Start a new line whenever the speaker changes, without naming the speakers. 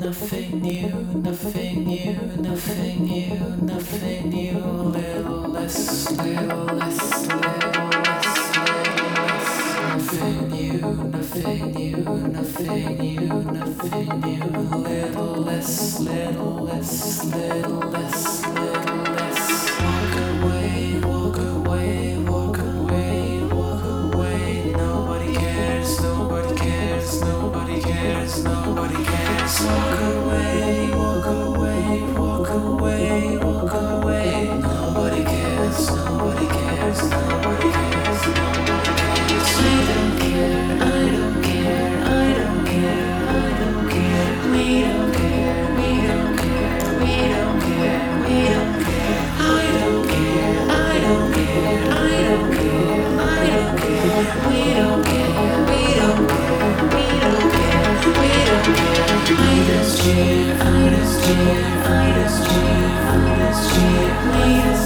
Nothing new, nothing new, nothing new, nothing new. Little less, little less, little less, little less. Nothing new, nothing new, nothing new, nothing new. Little less, little less, little less, little less. Walk away, walk away, walk away, walk away. Nobody cares, nobody cares, nobody cares, nobody cares. Walk away, walk away, walk away, walk away. Nobody cares, nobody cares, nobody cares, nobody cares. I don't care, I don't care, I don't care, I don't care. We don't care, we don't care, we don't care, we don't care. I don't care, I don't care, I don't care, I don't care. We don't care, we don't care, we don't care, we don't care. I just cheer, I just cheer, I just cheer, I just cheer, I just